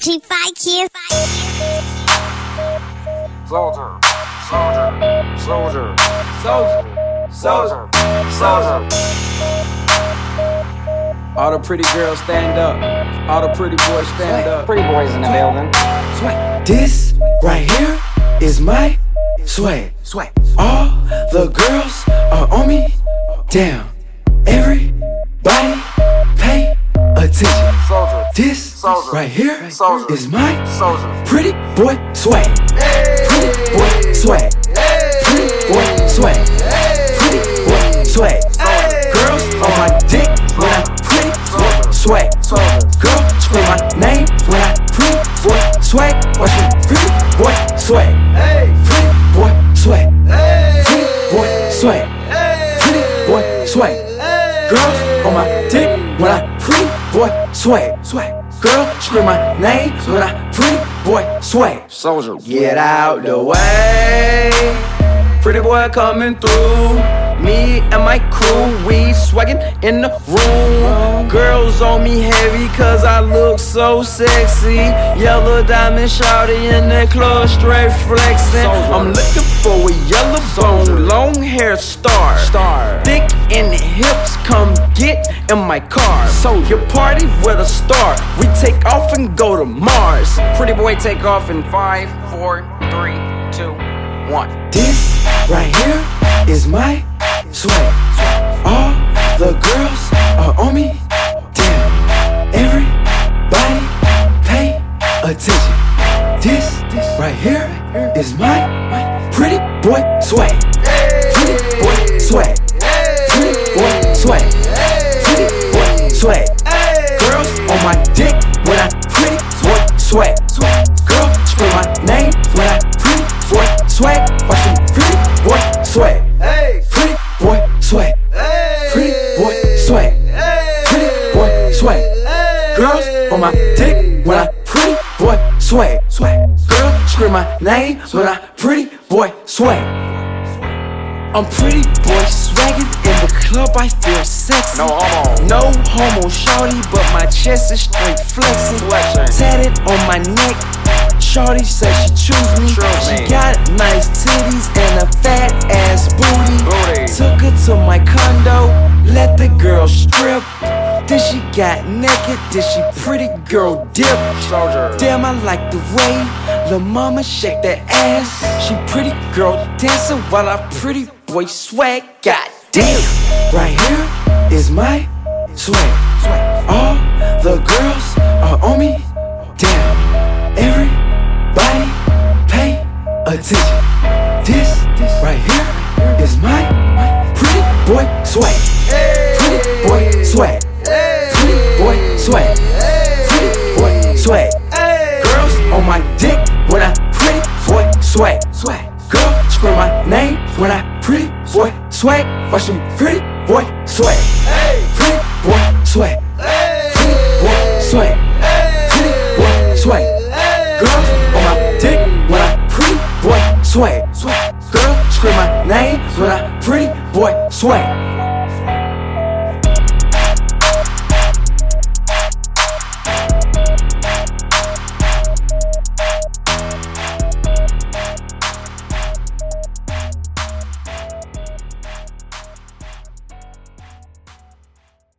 G5 kids. Soldier, soldier, soldier, soldier, soldier, soldier. All the pretty girls stand up. All the pretty boys stand up. Pretty boys in the building. Swag. This right here is my swag. Swag. All the girls are on me. Damn. Everybody pay attention. Soldier. This Soldier. right here Soldier. is my Soldier. pretty boy swag. Pretty boy swag. Pretty boy swag. Pretty boy swag. Girls on my dick when I pretty boy swag. Girl scream my name when I pretty boy swag. Watch me pretty boy swag. Pretty boy swag. Pretty boy swag. Pretty boy swag. Girls on my dick when I pretty boy swag. Girl scream my name when I pretty boy swag. Soldier. Get out the way. Pretty boy coming through. Me and my crew, we swaggin' in the room. Girls on me heavy cause I look so sexy. Yellow diamond shawty in the club straight flexin'. I'm looking for a yellow bone, long hair star. Thick in the hips, come get in my car. So you party with a star, we take off and go to Mars. Pretty boy take off in 5, 4, 3, 2, 1. This right here is my swag. All the girls are on me. Damn. Everybody pay attention. This right here is my pretty boy swag. Pretty boy swag. Pretty boy swag. Pretty boy swag. Girls on my dick when I pretty boy swag. Girl scream my name when I pretty boy swag. Watch me pretty boy swag. Pretty boy swag. Pretty boy swag. Pretty boy swag. Girls on my dick when I pretty boy swag. Girl scream my name when I pretty boy swag. I'm pretty boy swaggin' in the club, I feel sexy. No homo. No homo shawty, but my chest is straight flexing. Tatted on my neck, shawty said she choose me. She got nice titties and a fat ass booty. Took her to my condo, let the girl strip. Then she got naked, then she pretty girl dip. Soldier. Damn, I like the way lil' mama shake that ass. She pretty girl dancing while I pretty boy swag. God damn. Right here is my swag. All the girls are on me. Damn. Everybody pay attention. This right here is my pretty boy swag. Pretty boy swag. Pretty boy swag. Pretty boy swag. Girls on my dick when I pretty boy swag. Girl scream my name when I pretty boy swag. Watch me pretty boy swag. Pretty boy swag. Pretty boy swag. Pretty boy swag. Girls on my dick when I pretty boy swag. Girl scream my name when I pretty boy swag.